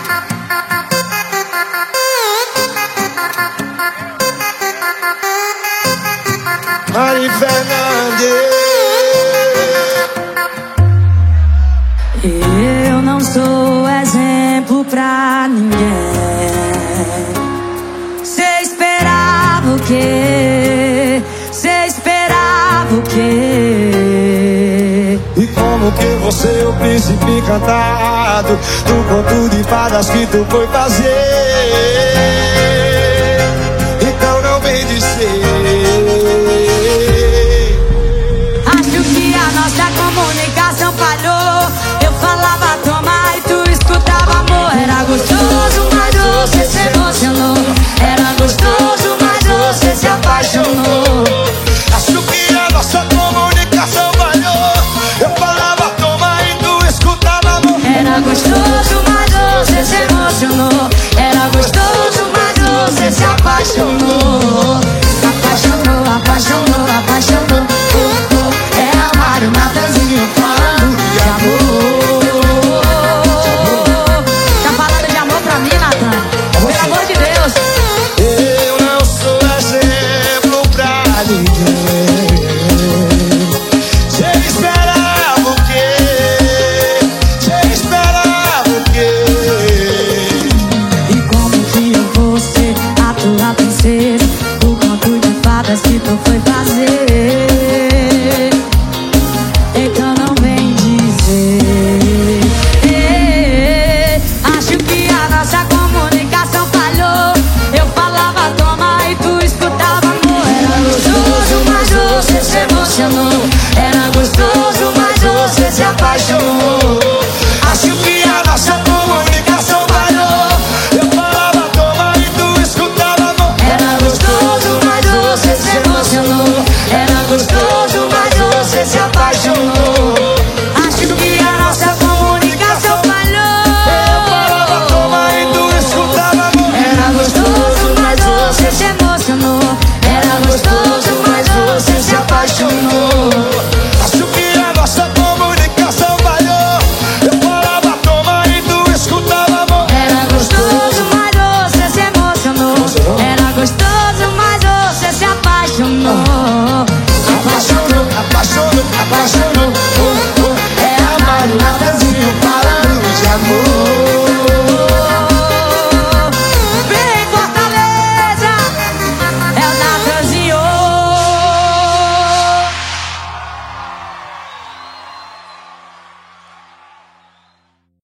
Mari Fernandes. Eu não sou exemplo pra ninguém. Cê esperava o quê? Cê esperava o quê? E como que você, o príncipe encantado, do conto de fadas que tu foi fazer? Então não vem dizer. Acho que a nossa comunicação falhou. Eu falava toma e tu escutava amor. Era gostoso, mas você se emocionou. Era gostoso, mas você se apaixonou. Acho que a nossa comunicação falhou. Eu falava toma e tu escutava amor. Era gostoso, mas você se emocionou. Era gostoso, mas você se apaixonou.